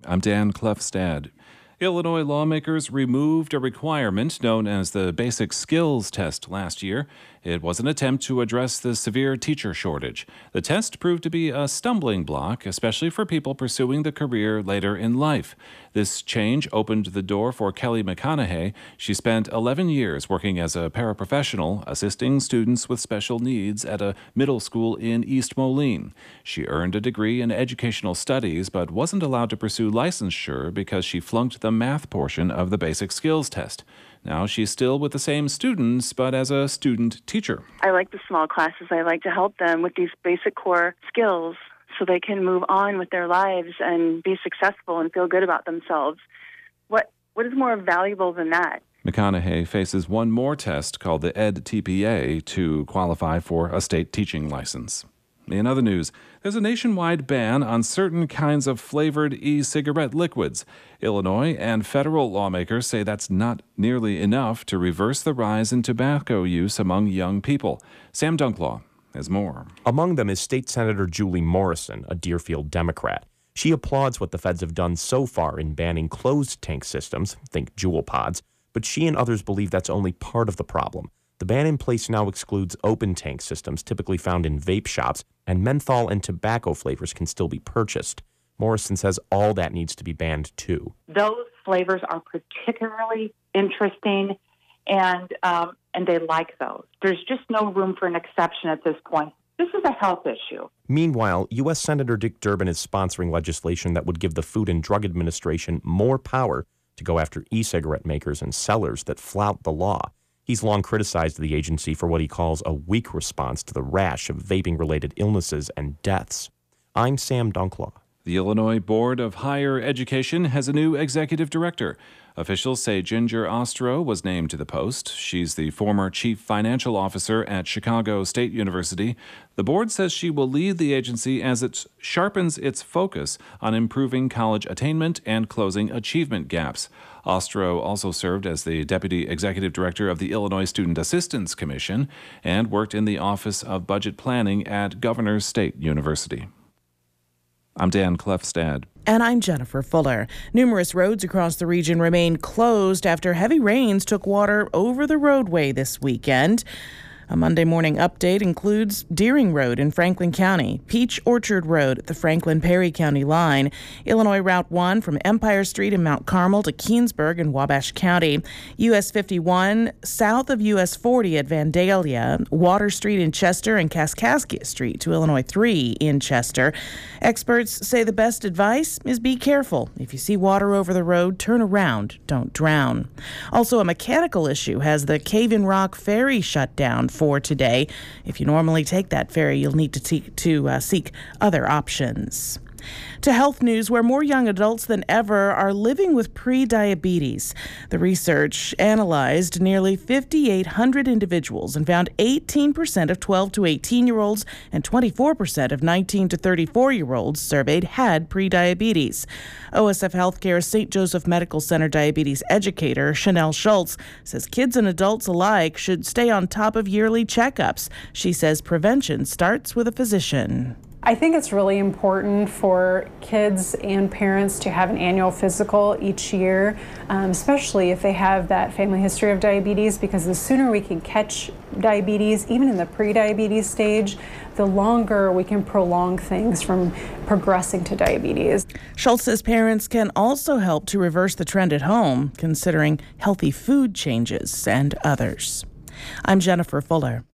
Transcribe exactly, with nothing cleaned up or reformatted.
I'm Dan Klefstad. Illinois lawmakers removed a requirement known as the Basic Skills Test last year. It was an attempt to address the severe teacher shortage. The test proved to be a stumbling block, especially for people pursuing the career later in life. This change opened the door for Kelly McConaughey. She spent eleven years working as a paraprofessional, assisting students with special needs at a middle school in East Moline. She earned a degree in educational studies, but wasn't allowed to pursue licensure because she flunked the math portion of the basic skills test. Now she's still with the same students, but as a student teacher. I like the small classes. I like to help them with these basic core skills so they can move on with their lives and be successful and feel good about themselves. What What is more valuable than that? McConaughey faces one more test called the Ed T P A to qualify for a state teaching license. In other news, there's a nationwide ban on certain kinds of flavored e-cigarette liquids. Illinois and federal lawmakers say that's not nearly enough to reverse the rise in tobacco use among young people. Sam Dunklaw has more. Among them is State Senator Julie Morrison, a Deerfield Democrat. She applauds what the feds have done so far in banning closed tank systems, think Juul pods, but she and others believe that's only part of the problem. The ban in place now excludes open tank systems typically found in vape shops, and menthol and tobacco flavors can still be purchased. Morrison says all that needs to be banned too. Those flavors are particularly interesting, and um, and they like those. There's just no room for an exception at this point. This is a health issue. Meanwhile, U S. Senator Dick Durbin is sponsoring legislation that would give the Food and Drug Administration more power to go after e-cigarette makers and sellers that flout the law. He's long criticized the agency for what he calls a weak response to the rash of vaping-related illnesses and deaths. I'm Sam Dunklaw. The Illinois Board of Higher Education has a new executive director. Officials say Ginger Ostro was named to the post. She's the former chief financial officer at Chicago State University. The board says she will lead the agency as it sharpens its focus on improving college attainment and closing achievement gaps. Ostro also served as the deputy executive director of the Illinois Student Assistance Commission and worked in the Office of Budget Planning at Governors State University. I'm Dan Klefstad. And I'm Jennifer Fuller. Numerous roads across the region remain closed after heavy rains took water over the roadway this weekend. A Monday morning update includes Deering Road in Franklin County, Peach Orchard Road at the Franklin-Perry County line, Illinois Route one from Empire Street in Mount Carmel to Keensburg in Wabash County, U S fifty-one south of U S forty at Vandalia, Water Street in Chester, and Kaskaskia Street to Illinois three in Chester. Experts say the best advice is be careful. If you see water over the road, turn around, don't drown. Also, a mechanical issue has the Cave-in Rock Ferry shut down for today. If you normally take that ferry, you'll need to, te- to uh, seek other options. To health news, where more young adults than ever are living with pre-diabetes. The research analyzed nearly five thousand eight hundred individuals and found eighteen percent of twelve to eighteen-year-olds and twenty-four percent of nineteen to thirty-four-year-olds surveyed had pre-diabetes. O S F Healthcare Saint Joseph Medical Center diabetes educator Chanel Schultz says kids and adults alike should stay on top of yearly checkups. She says prevention starts with a physician. I think it's really important for kids and parents to have an annual physical each year, um, especially if they have that family history of diabetes, because the sooner we can catch diabetes, even in the pre-diabetes stage, the longer we can prolong things from progressing to diabetes. Schultz says parents can also help to reverse the trend at home, considering healthy food changes and others. I'm Jennifer Fuller.